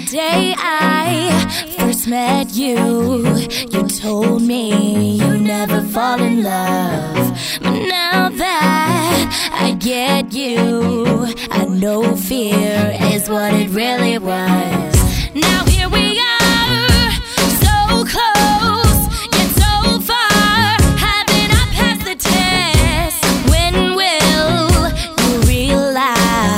day I first met you, you told me you never fall in love. But now that I get you, I know fear is what it really was. Now here we are, so close, yet so far. Haven't I passed the test? When will you realize?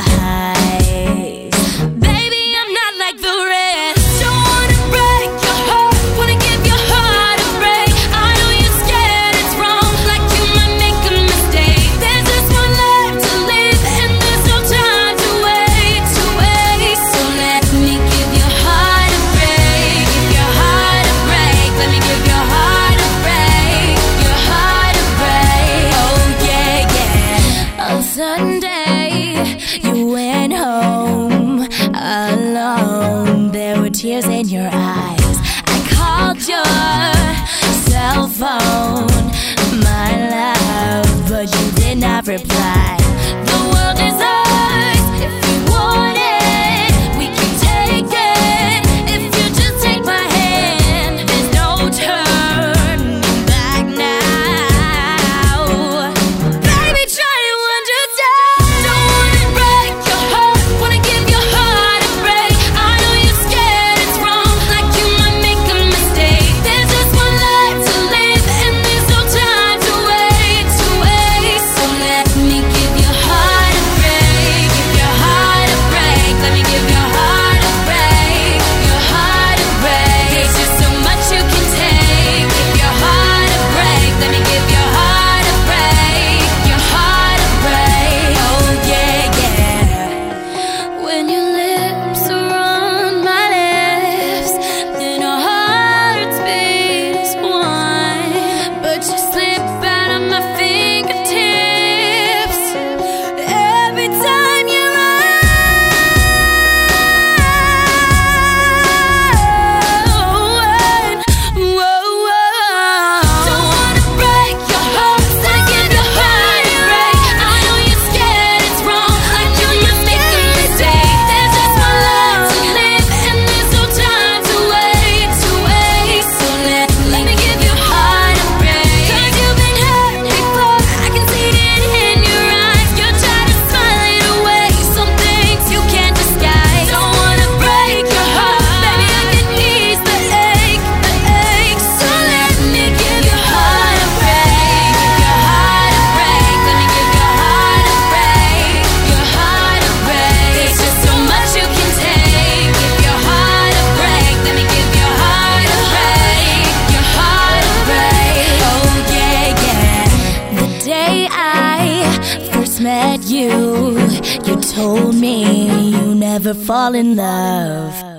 Baby, I'm not like the rest. Don't wanna break your heart, wanna give your heart a break. I know you're scared it's wrong, like you might make a mistake. There's just one life to live, and there's no time to wait, to waste. So let me give your heart a break, give your heart a break. Let me give your heart a break, your heart a break. Oh yeah, yeah. On Sunday, you went home alone. There were tears in your eyes. I called your cell phone, my love, but you did not reply. The world is ours. If you want it, we can take it. If you just take my hand, there's no turning back now. Baby, try to understand. Don't wanna break your heart, wanna give your heart a break. I know you're scared it's wrong, like you might make a mistake. There's just one life to live, and there's no time to wait, to waste. So let me give your heart a break, give your heart a break. Let me give your heart a break, your heart a break. There's just so much you can take. Give your heart a break. Let me give your heart a break, your heart a break. Oh yeah, yeah. When your lips are on my lips, then our hearts beat as one. But you slip out of my fingertips every time you're on. Don't wanna break your heart, wanna give your heart a break. I know you're scared it's wrong, like you might make a mistake. There's just one life to live, and there's no time to wait, to waste. So let me give your heart a break. 'Cause you've been hurt before, I can see it in your eyes. You're trying to smile it away, some things you can't disguise. Don't wanna break your heart, baby, I can ease the ache, the ache. So let me give your heart a break, give your heart a break. Let me give your heart a break, your heart a break. There's just so much you can take. Give your heart a break. Let me give your heart a break, your heart a break. Oh yeah, yeah. The day I first met you, you told me you never fall in love.